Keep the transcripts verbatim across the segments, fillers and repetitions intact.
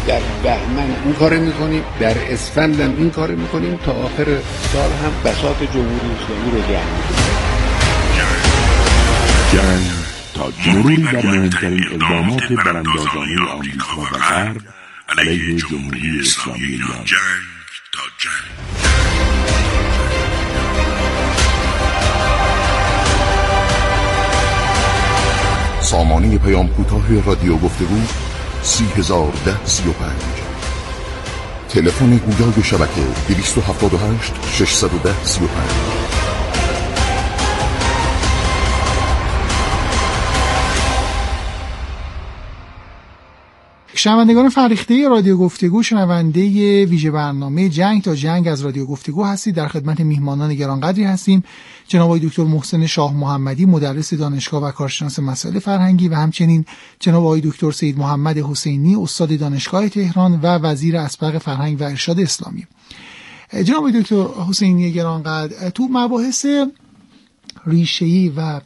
در بهمن این کار میکنیم، در اسفند هم این کار میکنیم، تا آخر سال هم بساط جمهوری اسلامی رو جمع میکنیم. جنگ تا مروری بر مهمترین اقدامات براندازانه آمریکا و غرب علیه جمهوری اسلامی ایران. جنگ تا جنگ. سامانه پیام کوتاه رادیو گفتگو سی هزار ده سی و پنج. تلفن گویای شبکه دویست و هفتاد و هشت ششصد و ده سی و پنج. شنوندگان فرهیخته رادیو گفتگو، شنونده ویژه برنامه جنگ تا جنگ از رادیو گفتگو هستید. در خدمت میهمانان گرانقدری هستیم، جناب آقای دکتر محسن شاه محمدی، مدرس دانشگاه و کارشناس مسائل فرهنگی، و همچنین جناب آقای دکتر سید محمد حسینی، استاد دانشگاه تهران و وزیر اسبق فرهنگ و ارشاد اسلامی. جناب آقای دکتر حسینی گرانقدر، تو مباحث ریشه‌ای و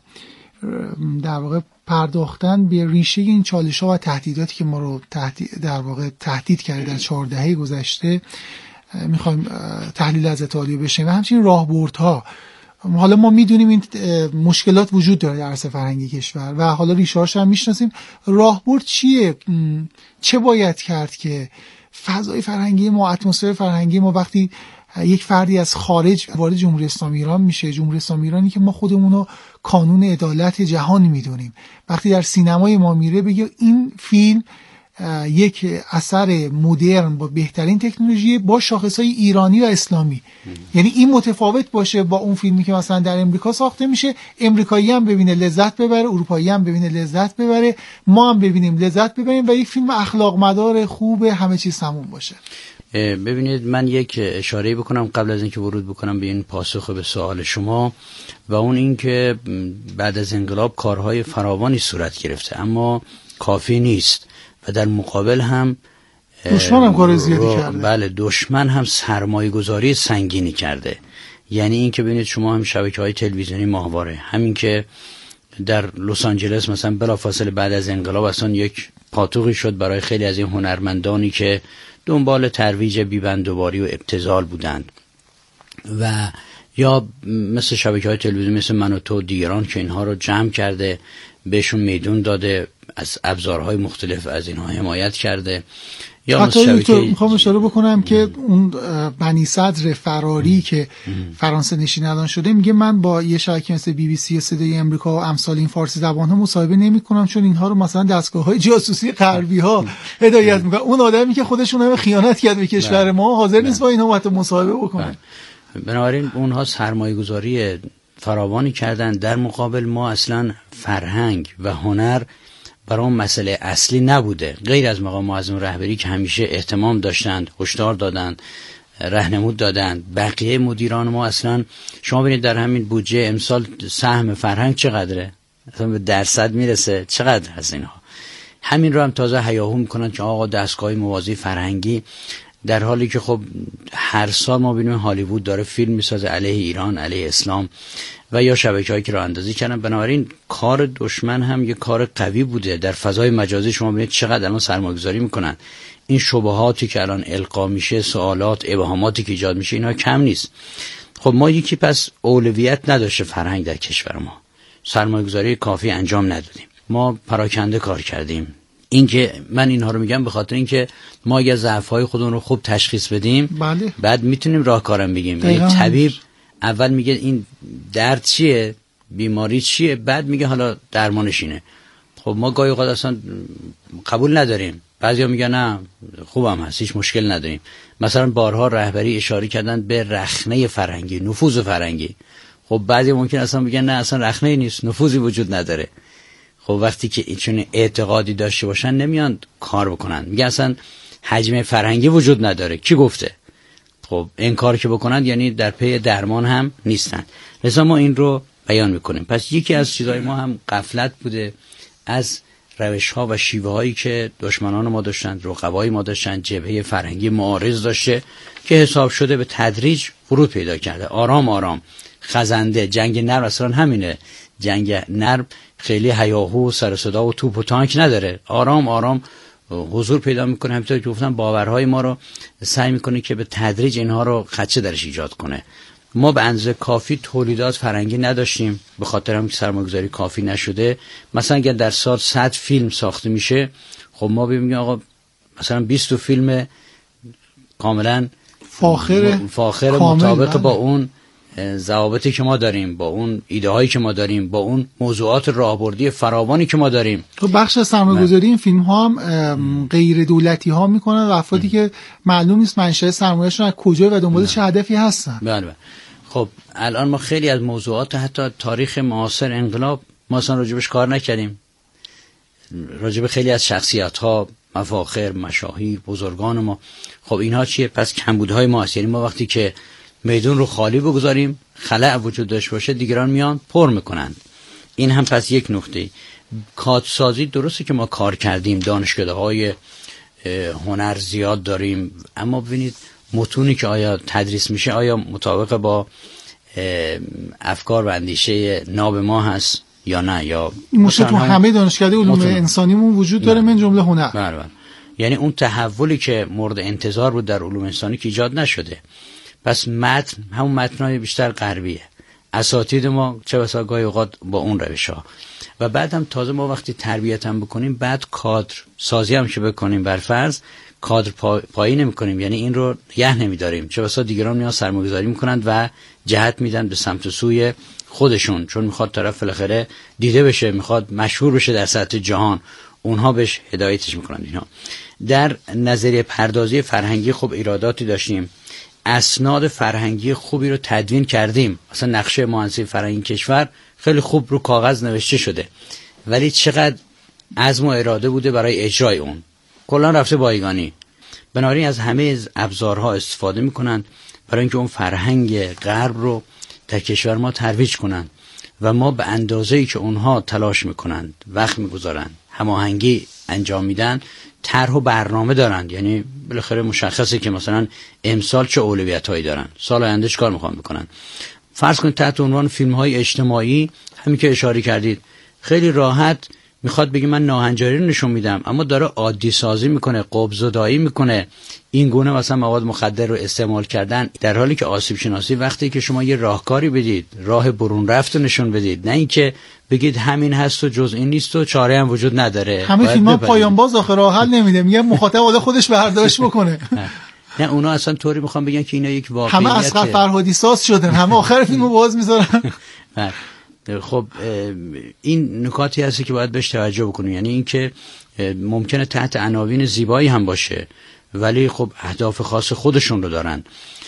در واقع پرداختن به ریشه این چالش‌ها و تهدیداتی که ما رو تهدید در واقع تهدید کرده در چهار دهه گذشته می‌خوایم تحلیل از عالی بشه و همچنین راهبردها. حالا ما می‌دونیم این مشکلات وجود داره در عرصه فرهنگی کشور و حالا ریشه‌هاش هم می‌شناسیم. راهبرد چیه؟ چه باید کرد که فضای فرهنگی ما، اتمسفر فرهنگی ما، وقتی یک فردی از خارج وارد جمهوری اسلامی ایران میشه، جمهوری اسلامی ایرانی که ما خودمون رو کانون عدالت جهان میدونیم، وقتی در سینمای ما میره بگه این فیلم یک اثر مدرن با بهترین تکنولوژی با شاخصهای ایرانی و اسلامی، یعنی این متفاوت باشه با اون فیلمی که مثلا در امریکا ساخته میشه، امریکایی هم ببینه لذت ببره، اروپایی هم ببینه لذت ببره، ما هم ببینیم لذت ببریم و یک فیلم اخلاق مدار خوب همه چیز تموم باشه. ببینید، من یک اشاره بکنم قبل از اینکه ورود بکنم به این پاسخ به سوال شما، و اون این که بعد از انقلاب کارهای فراوانی صورت گرفته اما کافی نیست و در مقابل هم دشمن هم کار زیادی کرده. بله، دشمن هم سرمایه گذاری سنگینی کرده. یعنی این که ببینید شما هم شبکه‌های تلویزیونی ماهواره، همین که در لس آنجلس مثلا بلافاصله بعد از انقلاب اصلا یک پاتوقی شد برای خیلی از این هنرمندانی که دنبال ترویج بیبندوباری و ابتذال بودند، و یا مثل شبکه‌های تلویزیونی مثل من و تو دیگران که اینها رو جمع کرده، بهشون میدون داده، از ابزارهای مختلف از اینها حمایت کرده. یا حتی شبکه... میخوام اشاره بکنم که اون بنی صدر فراری که فرانسه نشین شده میگه من با یه شبکه مثل بی بی سی صدای امریکا و امثال این فارسی زبان‌ها مصاحبه نمی‌کنم، چون اینها رو مثلا دستگاه‌های جاسوسی غربی‌ها هدایت می‌کنن. اون آدمی که خودشون هم خیانت کرد به کشور ما حاضر نیست با اینها حتی مصاحبه بکنه. بنابراین اونها سرمایه‌گذاری فراوانی کردن، در مقابل ما اصلا فرهنگ و هنر برای اون مسئله اصلی نبوده، غیر از مقام معظم رهبری که همیشه اهتمام داشتند، هشدار دادند، راهنمود دادند. بقیه مدیران ما اصلا، شما ببینید در همین بودجه امسال سهم فرهنگ چقدره؟ اصلا به درصد میرسه؟ چقدر هست اینها؟ همین رو هم تازه هیاهو میکنن که آقا دستگاه موازی فرهنگی، در حالی که خب هر سال ما ببینیم هالیوود داره فیلم میسازه علیه ایران، علیه اسلام، و یا شبکه‌هایی که راه اندازی کردن. بنابراین کار دشمن هم یه کار قوی بوده. در فضای مجازی شما ببینید چقدر الان سرمایه‌گذاری میکنن. این شبهاتی که الان القا میشه، سوالات، ابهاماتی که ایجاد میشه، اینها کم نیست. خب ما یکی پس اولویت نداشته فرهنگ در کشور ما، سرمایه‌گذاری کافی انجام ندادیم، ما پراکنده کار کردیم. این که من اینها رو میگم به خاطر اینکه ما اگه ضعف‌های خودمون رو خوب تشخیص بدیم، بله، بعد میتونیم راهکارم بگیم. یعنی طبیب اول میگه این درد چیه، بیماری چیه، بعد میگه حالا درمانش اینه. خب ما گاهی اوقات اصلا قبول نداریم، بعضیا میگن نه خوبم هست، هیچ مشکل نداریم. مثلا بارها رهبری اشاره کردن به رخنه فرهنگی، نفوذ فرهنگی. خب بعضی ممکن اصلا بگن نه اصلا رخنه نیست، نفوذی وجود نداره. خب وقتی که چون اعتقادی داشته باشن نمیان کار بکنن، میگن اصلا حجم فرهنگی وجود نداره. کی گفته؟ خب این کار که بکنن یعنی در پی درمان هم نیستن. لذا ما این رو بیان میکنیم. پس یکی از چیزهای ما هم غفلت بوده از روش‌ها و شیوه‌هایی که دشمنان ما داشتن، رقبای ما داشتن، جبهه فرهنگی معارض داشته که حساب شده به تدریج ورود پیدا کرده، آرام آرام، خزنده. جنگ نرم اصلا همینه، جنگ نرم خیلی هیاهو و سر صدا و توپ و تانک نداره، آرام آرام حضور پیدا میکنه. همینطور که گفتم باورهای ما رو سعی میکنه که به تدریج اینها رو خدشه درش ایجاد کنه. ما به اندازه کافی تولیدات فرهنگی نداشتیم، به خاطر هم که سرمایه‌گذاری کافی نشده. مثلا اگر در سال صد فیلم ساخته میشه، خب ما ببینیم آقا مثلا بیست فیلم کاملا فاخر فاخر مطابق با اون ضوابطی که ما داریم، با اون ایده هایی که ما داریم، با اون موضوعات راهبردی فراوانی که ما داریم. تو بخش از سرمایه‌گذاری این فیلم ها هم غیر دولتی ها میکنن و افرادی که معلوم نیست منشأ سرمایه‌شون از کجا و دنبال چه هدفی هستن. بله بله. خب الان ما خیلی از موضوعات حتی تاریخ معاصر انقلاب ما اصلا راجبش کار نکردیم. راجب خیلی از شخصیت ها، مفاخر، مشاهیر، بزرگان ما، خب اینها چیه؟ پس کمبودهای ما است. یعنی ما وقتی که میدون رو خالی بگذاریم، خلأ وجود داشته باشه، دیگران میان پر میکنند. این هم پس یک نکته. کادسازی درسته که ما کار کردیم، دانشکده های هنر زیاد داریم، اما ببینید متونی که آیا تدریس میشه آیا مطابق با افکار و اندیشه ناب ما هست یا نه؟ یا این مشکل تو همه دانشکده علوم انسانیمون وجود داره، من جمله هنر. بله بله. یعنی اون تحولی که مورد انتظار بود در علوم انسانی که ایجاد نشده. پس متن همون متنای بیشتر غربیه. اساتید ما چه بسا گاهی اوقات با اون روش ها. و بعد هم تازه ما وقتی تربیت هم بکنیم، بعد کادر سازی هم که بکنیم، بر فرض کادر پا... پایی نمی کنیم، یعنی این رو یه نمی داریم. چه بسا دیگران میان سرمایه‌گذاری میکنند و جهت میدن به سمت سوی خودشون، چون میخواد طرف بالاخره دیده بشه، میخواد مشهور بشه در سطح جهان، اونها بهش هدایتش میکنند. اینها در نظریه پردازی فرهنگی خب ایراداتی داشتیم. اسناد فرهنگی خوبی رو تدوین کردیم، مثلا نقشه مهندسی فرهنگی کشور خیلی خوب رو کاغذ نوشته شده، ولی چقدر عزم و اراده بوده برای اجرای اون؟ کلا رفته بایگانی. بنابراین از همه ابزارها استفاده میکنن برای اینکه اون فرهنگ غرب رو در کشور ما ترویج کنن و ما به اندازه‌ای که اونها تلاش میکنن، وقت میگذارن، هماهنگی انجام میدن، طرح و برنامه دارند. یعنی بالاخره مشخصه که مثلا امسال چه اولویتایی دارن، سال آینده چه کار میخوان بکنن. فرض کنید تحت عنوان فیلم‌های اجتماعی، همین که اشاره کردید، خیلی راحت میخواد بگه من ناهنجاری رو نشون میدم، اما داره عادی سازی میکنه، قبض‌زدایی میکنه، این گونه مثلا مواد مخدر رو استعمال کردن، در حالی که آسیب شناسی وقتی که شما یه راهکاری بدید، راه برون رفت رو نشون بدید، نه اینکه بگید همین هست و جز این نیست و چاره هم وجود نداره. همه فیلم‌ها پایان باز آخر راه حل نمیده، میگه مخاطب والا خودش برداشت بکنه. نه اونا اصلا طوری میخوان بگن که اینا یک واقعیت، همه اصغر فرهادی ساز شدن، همه آخر فیلمو باز میذارن. خب این نکاتی هستی که باید بهش توجه بکنیم. یعنی اینکه ممکنه تحت عناوین زیبایی هم باشه، ولی خب اهداف خاص خودشون رو دارن.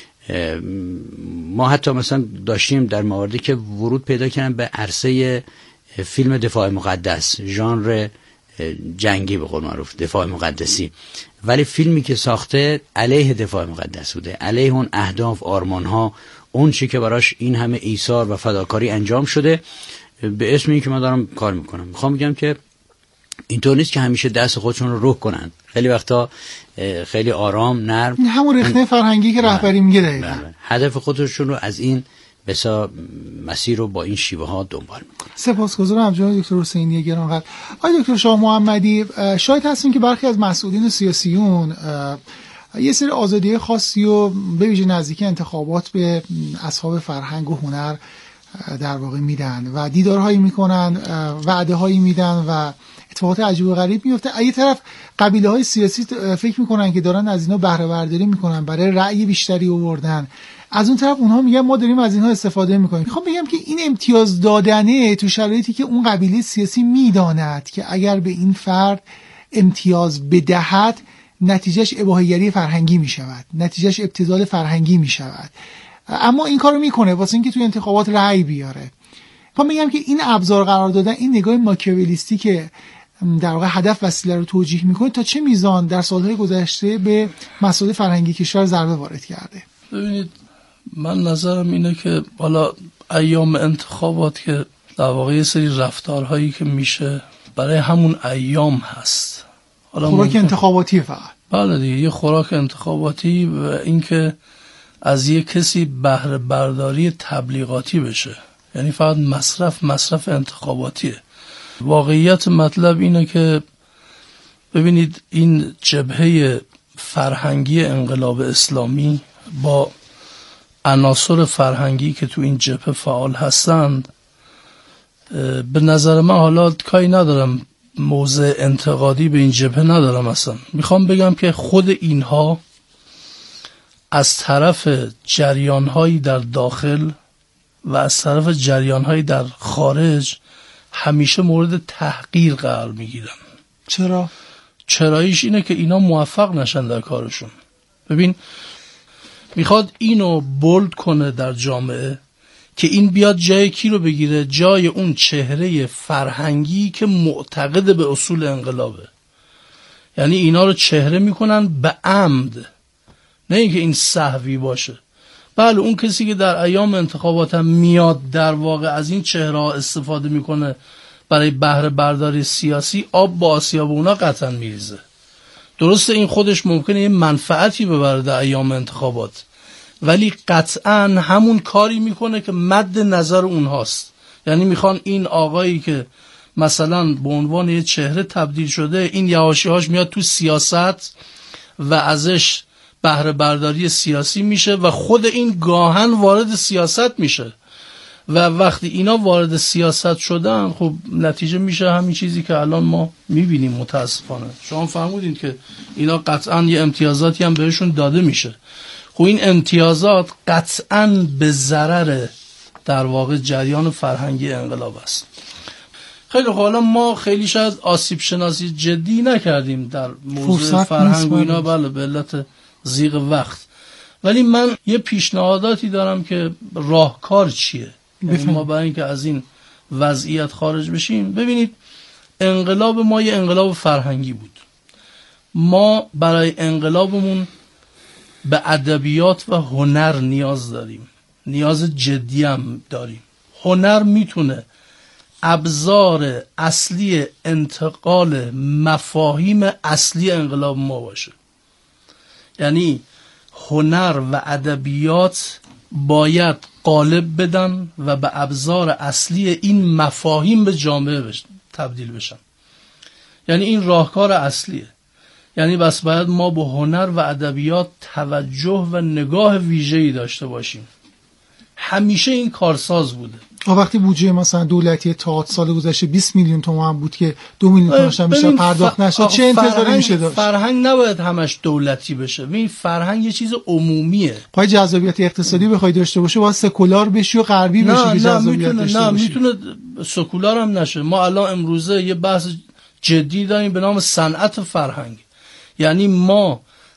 ما حتی مثلا داشتیم در مواردی که ورود پیدا کردن به عرصه فیلم دفاع مقدس، ژانر جنگی به قول معروف، دفاع مقدسی، ولی فیلمی که ساخته علیه دفاع مقدس بوده، علیه اون اهداف، آرمانها، اون چی که براش این همه ایثار و فداکاری انجام شده، به اسم این که من دارم کار میکنم. میخوام بگم که اینطور نیست که همیشه دست خودشون رو روح کنن، خیلی وقتا خیلی آرام، نرم، همون رخنه فرهنگی که رهبری میگه دقیقاً هدف خودشون رو از این بسا مسیر رو با این شیوه ها دنبال میکنن. سپاسگزارم جناب دکتر حسینی گرانقدر. آقای دکتر شاه محمدی، شاید هستیم که برخی از مسئولین سیاسیون یه سری آزادی خاصی و به ویژه نزدیک انتخابات به اصحاب فرهنگ و هنر در واقع میدن و دیدارهایی میکنن، وعده هایی میدن و اتفاقات عجیب و غریب میفته. از یه طرف قبیله های سیاسی فکر میکنن که دارن از اینا بهره برداری میکنن برای رأی بیشتری آوردن، از اون طرف اونها میگن ما داریم از اینها استفاده میکنیم. میخوام بگم که این امتیاز دادنه تو شرایطی که اون قبیله سیاسی میداند که اگر به این فرد امتیاز بدهد نتیجهش اباحیگری فرهنگی میشود، نتیجهش ابتذال فرهنگی میشود، اما این کارو میکنه واسه اینکه توی انتخابات رأی بیاره. میخوام بگم که این ابزار قرار دادن، این نگاه ماکیاولیستی که در واقع هدف وسیله رو توجیه میکنه، تا چه میزان در سالهای گذشته به مسائل فرهنگی کشور ضربه وارد کرده؟ ببینید، من نظرم اینه که حالا ایام انتخابات که در واقع یه سری رفتارهایی که میشه برای همون ایام هست، حالا خوراک ممکن... انتخاباتی فقط. بله دیگه، یه خوراک انتخاباتی و اینکه از یه کسی بهره برداری تبلیغاتی بشه، یعنی فقط مصرف مصرف انتخاباتیه. واقعیت مطلب اینه که ببینید این جبهه فرهنگی انقلاب اسلامی با عناصر فرهنگی که تو این جبهه فعال هستند، به نظر من، حالا کاری ندارم، موضع انتقادی به این جبهه ندارم اصلا، میخوام بگم که خود اینها از طرف جریانهایی در داخل و از طرف جریانهایی در خارج همیشه مورد تحقیر قرار میگیرن. چرا؟ چراییش اینه که اینا موفق نشن در کارشون. ببین، میخواد اینو بولد کنه در جامعه که این بیاد جای کی رو بگیره؟ جای اون چهره فرهنگی که معتقد به اصول انقلابه. یعنی اینا رو چهره میکنن به عمد، نه اینکه این سهوی باشه. بله، اون کسی که در ایام انتخابات هم میاد در واقع از این چهره ها استفاده میکنه برای بهره برداری سیاسی، آب با آسیاب اونا قطعا میریزه. درسته این خودش ممکنه یه منفعتی ببره در ایام انتخابات، ولی قطعا همون کاری میکنه که مد نظر اونهاست. یعنی میخوان این آقایی که مثلا به عنوان یه چهره تبدیل شده، این یواشی‌هاش میاد تو سیاست و ازش بهره برداری سیاسی میشه و خود این گاهن وارد سیاست میشه و وقتی اینا وارد سیاست شدن، خب نتیجه میشه همین چیزی که الان ما میبینیم. متاسفانه شما فهمیدین که اینا قطعا یه امتیازاتی هم بهشون داده میشه. خب این امتیازات قطعا به ضرر در واقع جریان فرهنگی انقلاب است. خیلی خب، حالا ما خیلی شاید آسیب شناسی جدی نکردیم در موضوع فرهنگ و اینا، بله، به علت ضیق وقت، ولی من یه پیشنهاداتی دارم که راهکار چیه. یعنی ما برای اینکه از این وضعیت خارج بشیم، ببینید انقلاب ما یه انقلاب فرهنگی بود. ما برای انقلابمون به ادبیات و هنر نیاز داریم، نیاز جدی هم داریم. هنر میتونه ابزار اصلی انتقال مفاهیم اصلی انقلاب ما باشه. یعنی هنر و ادبیات باید قالب بدن و به ابزار اصلی این مفاهیم به جامعه بشن، تبدیل بشن. یعنی این راهکار اصلیه. یعنی بس باید ما به هنر و ادبیات توجه و نگاه ویژه‌ای داشته باشیم. همیشه این کارساز بوده. وقتی بودجه مثلا دولتی تا سال گذشته بیست میلیون تومان بود که دو میلیون تومانش هم بیشتر پرداخت نشد، چه انتظاری میشه داشت؟ فرهنگ نباید همش دولتی بشه. ببین، فرهنگ یه چیز عمومیه. پای جذابیت اقتصادی بخوای داشته باشه باید سکولار بشی و غربی بشی که جذابیت داشته نه باشه. میتونه سکولار هم نشه. ما الان امروزه یه بحث جدی داریم به نام صنعت فرهنگ. یعنی ما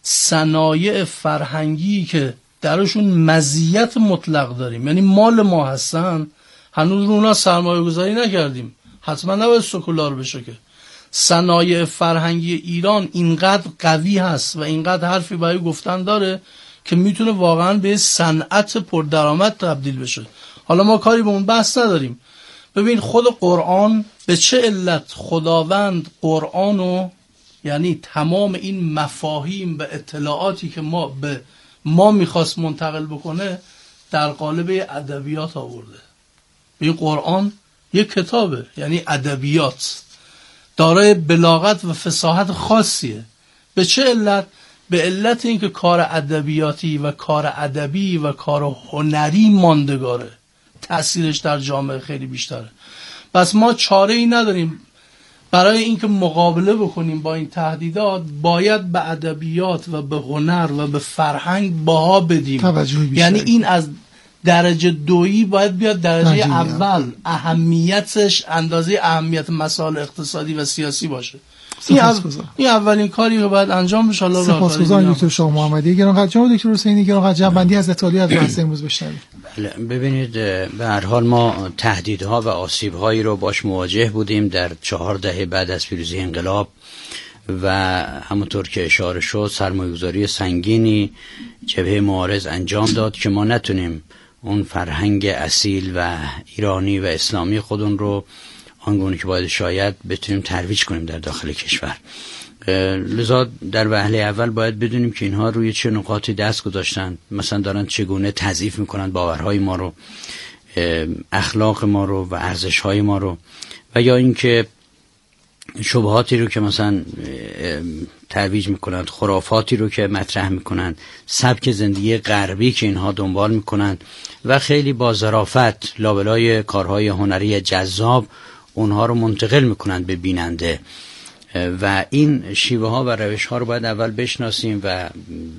صنایع فرهنگی که درشون مزیت مطلق داریم، یعنی مال ما هستن، هنوز رو اونا سرمایه گذاری نکردیم. حتما نباید سکولار بشه که صنایع فرهنگی ایران اینقدر قوی هست و اینقدر حرفی برای گفتن داره که میتونه واقعا به صنعت پردرآمد تبدیل بشه. حالا ما کاری به اون بحث نداریم. ببین، خود قرآن به چه علت خداوند قرآنو، یعنی تمام این مفاهیم و اطلاعاتی که ما به ما میخواست منتقل بکنه، در قالب ادبیات آورده. این قرآن یک کتابه، یعنی ادبیات، دارای بلاغت و فصاحت خاصیه. به چه علت؟ به علت اینکه کار ادبیاتی و کار ادبی و کار هنری ماندگاره، تأثیرش در جامعه خیلی بیشتره. پس ما چاره ای نداریم برای اینکه مقابله بکنیم با این تهدیدات، باید به ادبیات و به هنر و به فرهنگ بها بدیم. یعنی این از درجه دویی باید بیاد درجه اول، اهمیتش اندازه اهمیت مسائل اقتصادی و سیاسی باشه. این, او... این اولین کاری که باید انجام بشه. الله سپاسگزارم دکتر شاه محمدی گرامی. جناب دکتر حسینی گرامی، جنبندی از اطلاعی از بحث امروز بشنوید. ببینید، به هر حال ما تهدیدها و آسیب‌هایی رو باش مواجه بودیم در چهار دهه بعد از پیروزی انقلاب و همونطور که اشاره شد سرمایه‌گذاری سنگینی جبهه معارض انجام داد که ما نتونیم اون فرهنگ اصیل و ایرانی و اسلامی خودمون رو آنگونه که باید شاید بتونیم ترویج کنیم در داخل کشور. لذا در وهله اول باید بدونیم که اینها روی چه نقاطی دست گذاشتن، مثلا دارن چگونه تضعیف میکنن باورهای ما رو، اخلاق ما رو و ارزشهای ما رو، و یا اینکه شبهاتی رو که مثلا ترویج میکنند، خرافاتی رو که مطرح میکنند، سبک زندگی غربی که اینها دنبال میکنند و خیلی با ظرافت لابلای کارهای هنری جذاب اونها رو منتقل میکنند به بیننده. و این شیوه ها و روش ها رو باید اول بشناسیم و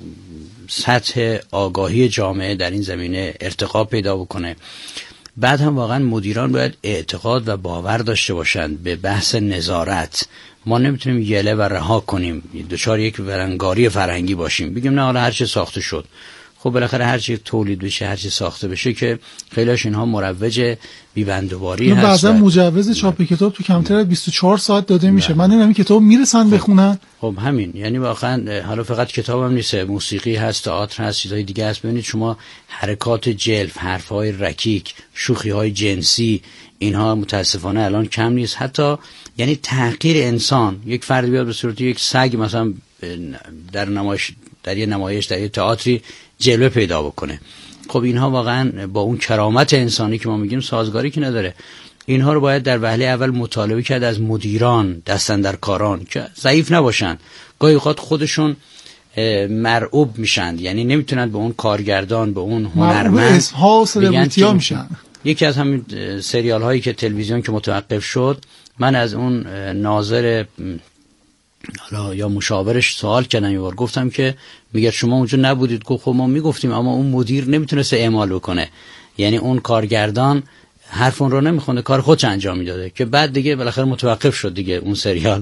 سطح آگاهی جامعه در این زمینه ارتقا پیدا بکنه. بعد هم واقعا مدیران باید اعتقاد و باور داشته باشند به بحث نظارت. ما نمیتونیم یله و رها کنیم، دچار یک ورانگاری فرهنگی باشیم، بگیم نه حالا هر چی ساخته شد. خب بالاخره هر چی تولید بشه، هر چی ساخته بشه که خیلیش اینها مروج بی‌بندوباری هست. بعضا مجوز چاپ کتاب تو کمتر از بیست و چهار ساعت داده میشه. من نمیدونم کتاب میرسن بخونن. خب همین، یعنی واقعا حالا فقط کتاب هم نیست، موسیقی هست، تئاتر هست، چیزهای دیگه هست. ببینید شما حرکات جلف، حرفهای رکیک، شوخی‌های جنسی، اینها متاسفانه الان کم نیست. حتی یعنی تحقیر انسان، یک فرد بیاد به صورت یک سگ مثلا در نمایش، در یه نمایش، در یه تئاتری جلوه پیدا بکنه، خب اینها واقعا با اون کرامت انسانی که ما میگیم سازگاری که نداره. اینها رو باید در وهله اول مطالبه کرد از مدیران، دستاندرکاران که ضعیف نباشن. گاهی اوقات خودشون مرعوب میشن، یعنی نمیتونن به اون کارگردان، به اون هنرمند بگن میشن. یکی از همین سریال هایی که تلویزیون که متوقف شد، من از اون ناظر حالا یا مشاورش سوال کردم، یه بار گفتم که میگه شما اونجا نبودید. گفت خب ما میگفتیم اما اون مدیر نمیتونست اعمال بکنه، یعنی اون کارگردان حرف اون رو نمیخونه، کار خودش انجام میداده، که بعد دیگه بالاخره متوقف شد دیگه، اون سریال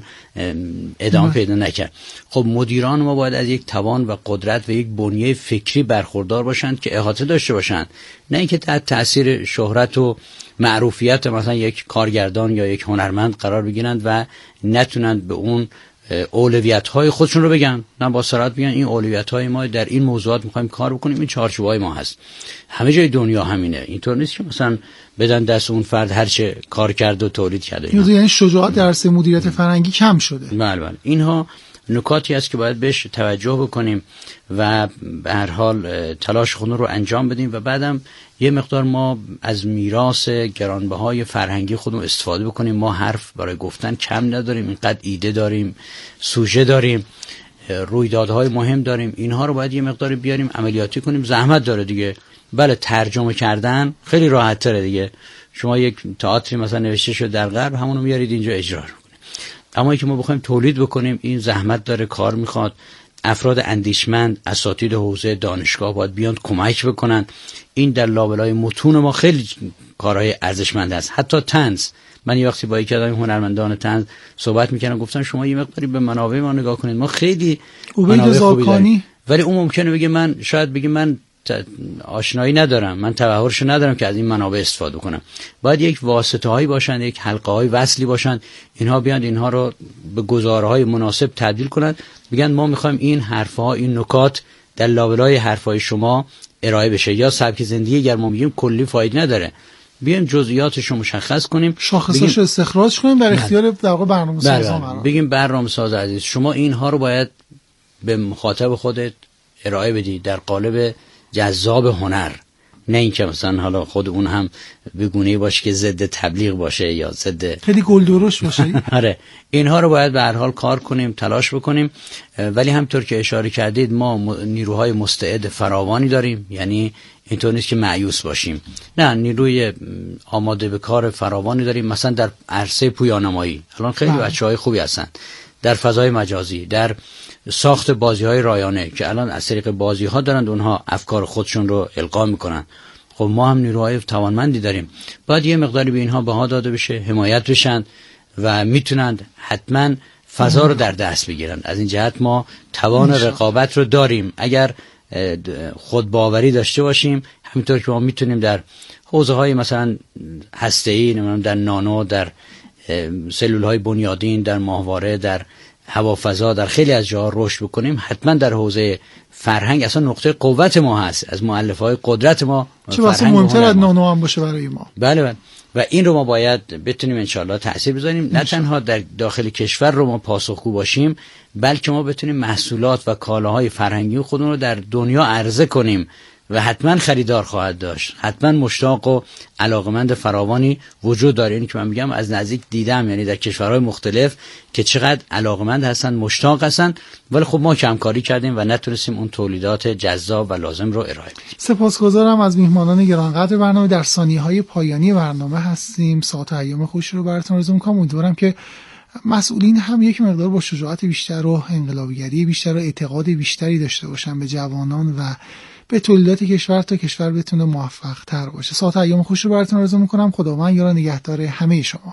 ادامه پیدا نکرد. خب مدیران ما باید از یک توان و قدرت و یک بنیه فکری برخوردار باشند که احاطه داشته باشند، نه اینکه تحت تاثیر شهرت و معروفیت مثلا یک کارگردان یا یک هنرمند قرار بگیرند و نتونند به اون اولویت‌های خودشون رو بگن، نه با صراحت بگن این اولویت‌های ما در این موضوعات می‌خوایم کار بکنیم، این چارچوب‌های ما هست. همه جای دنیا همینه، اینطور نیست که مثلا بدن دست اون فرد هر چه کار کرد و تولید کرده. یعنی شجاعت در عرصه مدیریت فرهنگی کم شده. بله بله، اینها نکاتی است که باید بهش توجه بکنیم و به هر حال تلاش خودمون رو انجام بدیم و بعدم یه مقدار ما از میراث گرانبهای فرهنگی خودمون استفاده بکنیم. ما حرف برای گفتن کم نداریم، اینقدر ایده داریم، سوژه داریم، رویدادهای مهم داریم، اینها رو باید یه مقدار بیاریم عملیاتی کنیم. زحمت داره دیگه، بله ترجمه کردن خیلی راحت تره دیگه. شما یک تئاتری مثلا نوشته شده در غرب، همون رو میارید اینجا اجرا کنید. اما اینکه ما بخوایم تولید بکنیم، این زحمت داره، کار میخواد. افراد اندیشمند، اساتید حوزه دانشگاه باید بیان کمک بکنن. این در لابلای متون ما خیلی کارهای ارزشمند است. حتی طنز، من یه وقتی با یکی از هنرمندان طنز صحبت میکردم، گفتم شما یه مقداری به منابع ما نگاه کنید، ما خیلی منابع خوبی داریم، ولی اون ممکنه بگه من شاید بگه من آشنایی ندارم، من تبحرش ندارم که از این منابع استفاده کنم. باید یک واسطه هایی باشن، یک حلقه های وصلی باشن، اینها بیان اینها رو به گزارهای مناسب تبدیل کنن، بگن ما میخوایم این حرفها، این نکات در لابلای حرفهای شما ارائه بشه. یا سبک زندگی اگر ما میگیم کلی فایده نداره، بیایم جزئیاتش رو مشخص کنیم، شاخصش رو استخراج کنیم، در اختیار در واقع برنامه‌سازان قرار بگیم برنامه‌ساز عزیز شما اینها رو باید به مخاطب خودت ارائه بدی در قالب جذاب هنر، نه اینکه مثلا حالا خود اون هم به گونه‌ای باشه که ضد تبلیغ باشه یا ضد خیلی گلدرش باشه. آره، اینها رو باید به هر حال کار کنیم، تلاش بکنیم. ولی همطور که اشاره کردید ما نیروهای مستعد فراوانی داریم، یعنی اینطور نیست که مایوس باشیم، نه، نیروی آماده به کار فراوانی داریم. مثلا در عرصه پویانمایی الان خیلی بچه‌های خوبی هستن، در فضای مجازی، در ساخت بازی‌های رایانه که الان از طریق بازی‌ها دارند اونها افکار خودشون رو القا میکنن. خب ما هم نیروهای توانمندی داریم، باید یه مقداری به اینها بها داده بشه، حمایت بشن و میتونند حتما فضا رو در دست بگیرن. از این جهت ما توان رقابت رو داریم. اگر خودباوری داشته باشیم، همینطور که ما میتونیم در حوزه‌های مثلا هسته‌ای، نمیدونم در نانو، در سلول‌های بنیادین، در ماهواره، در هوافضا، در خیلی از جاها رشد بکنیم، حتما در حوزه فرهنگ اصلا نقطه قوت ما هست، از مؤلفه‌های قدرت ما چه واسه مهمتر از نانو هم باشه برای ما. بله بله، و این رو ما باید بتونیم انشالله تأثیر بذاریم، نه تنها در داخل کشور رو ما پاسخگو باشیم، بلکه ما بتونیم محصولات و کالاهای فرهنگی خودمون رو در دنیا عرضه کنیم و حتما خریدار خواهد داشت، حتما مشتاق و علاقمند فراوانی وجود داره. اینی که من میگم از نزدیک دیدم، یعنی در کشورهای مختلف که چقدر علاقمند هستن، مشتاق هستن، ولی خب ما کمکاری کردیم و نتونستیم اون تولیدات جذاب و لازم رو ارائه بدیم. سپاسگزارم از میهمانان گرانقدر برنامه. در ثانیه‌های پایانی برنامه هستیم. ساعت ایام خوش رو براتون آرزو می‌کنم. امیدوارم که مسئولین هم یک مقدار با شجاعت بیشتر و انقلابیگری بیشتر و اعتقاد بیشتری داشته باشن به جوانان و به تولیدات کشور تا کشور بتونه موفق تر باشه. ساعت ایام خوش رو براتون آرزو میکنم. خداوند یار نگهدار همه شما.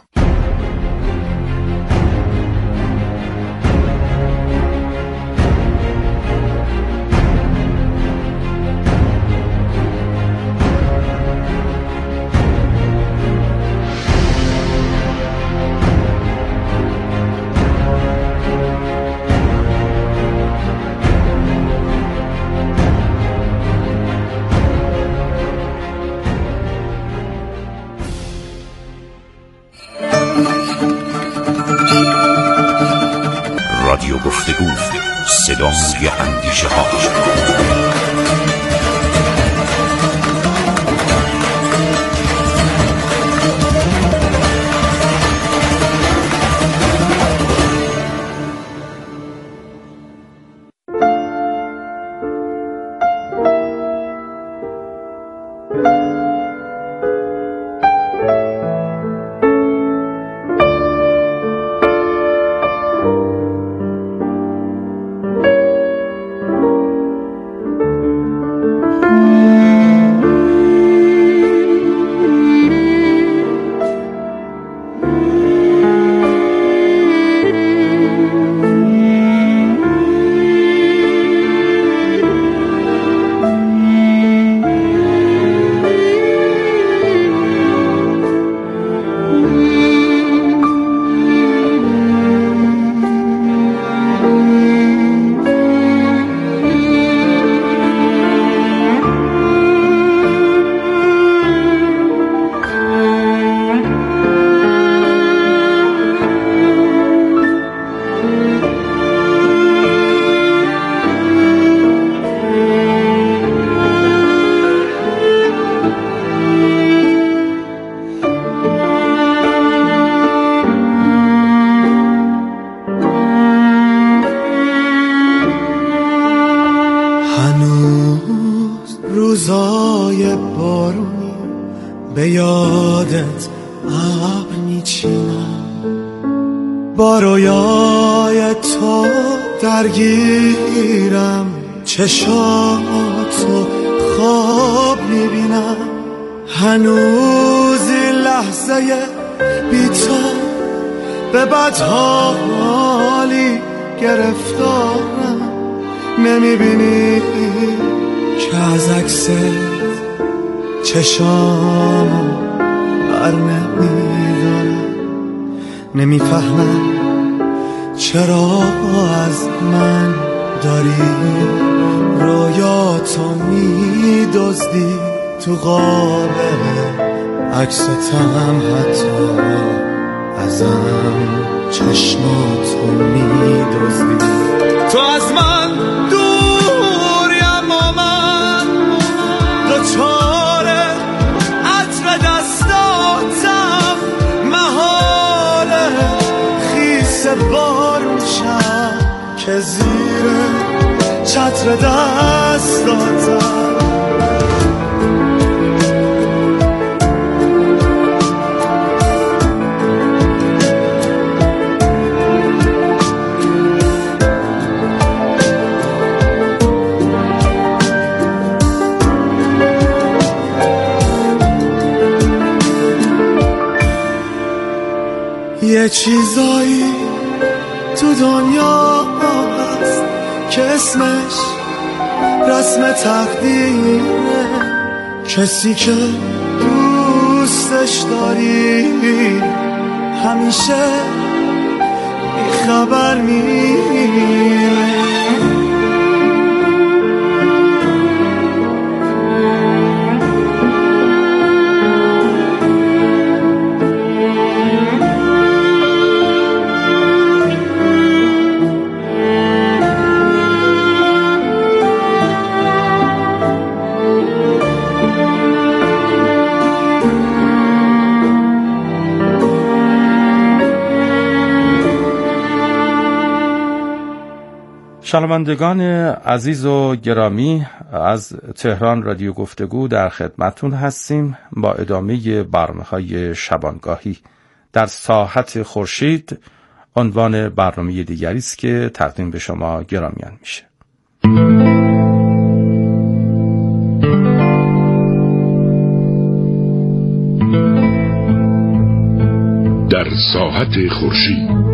رادیو گفتگو، صدای اندیشه ها. روزای بارونی به یادت ابر میچینم، با رویای تو درگیرم، چشاتو خواب میبینم، هنوز این لحظه بی تو به بدحالی گرفتارم، نمیبینی که از عکست چشامو بر نمیدارم، نمیفهمم چرا از من داری رویاتو میدزدی، تو قاب عکستم حتی ازم چشماتو میدزدی. تو از من دوریم و من دوچار عطر دستاتم، محاله خیس بارون شم که زیر چتر دستاتم. یه چیزایی تو دنیا هست که اسمش رسم تقدیره، کسی که دوستش داری همیشه بیخبر میره. شنوندگان عزیز و گرامی، از تهران رادیو گفتگو در خدمتون هستیم با ادامه برنامه‌های شبانگاهی. در ساحت خورشید عنوان برنامه دیگری است که تقدیم به شما گرامیان میشه. در ساحت خورشید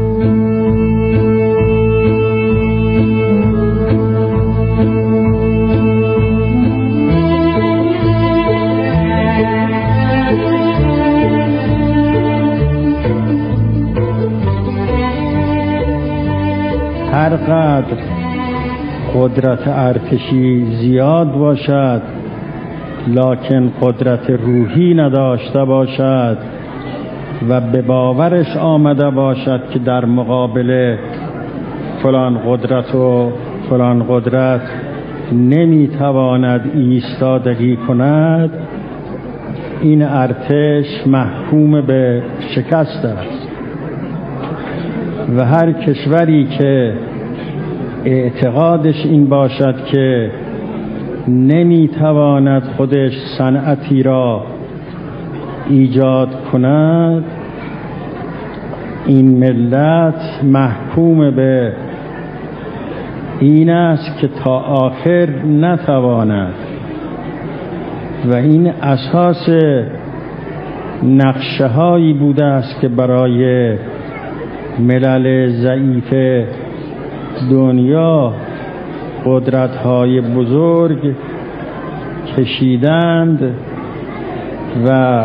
هر قدر قدرت ارتشی زیاد باشد لکن قدرت روحی نداشته باشد و به باورش آمده باشد که در مقابل فلان قدرت و فلان قدرت نمیتواند ایستادگی کند، این ارتش محکوم به شکست است. و هر کشوری که اعتقادش این باشد که نمیتواند خودش صنعتی را ایجاد کند، این ملت محکوم به این است که تا آخر نتواند. و این اساس نقشه هایی بوده است که برای ملل ضعیف دنیا قدرت های بزرگ کشیدند و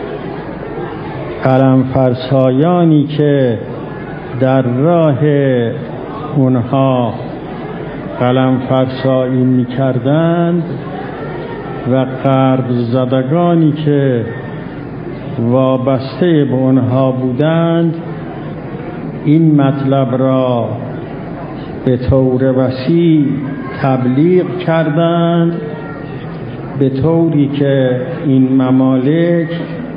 قلم فرسایانی که در راه اونها قلم فرسایی می کردند و قرض زدگانی که وابسته به اونها بودند این مطلب را به طور وسیع تبلیغ کردند، به طوری که این ممالک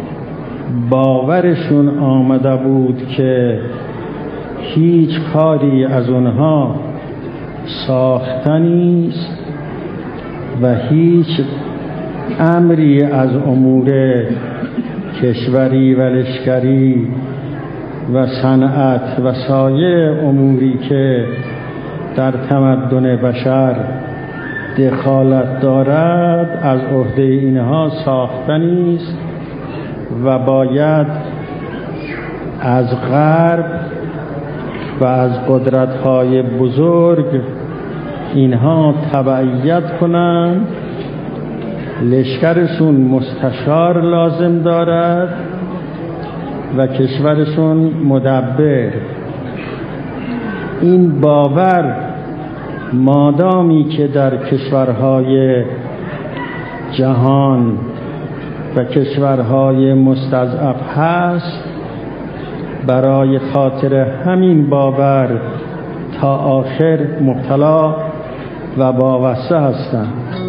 باورشون آمده بود که هیچ کاری از اونها ساخته نیست و هیچ امری از امور کشوری و لشکری و صنعت و سایر اموری که در تمدن بشر دخالت دارد از عهده اینها ساخته نیست و باید از غرب و از قدرت‌های بزرگ اینها تبعیت کنند. لشکرشون مستشار لازم دارد و کشورشون مدبر. این باور مادامی که در کشورهای جهان و کشورهای مستضعف هست، برای خاطر همین باور تا آخر مبتلا و وابسته هستند.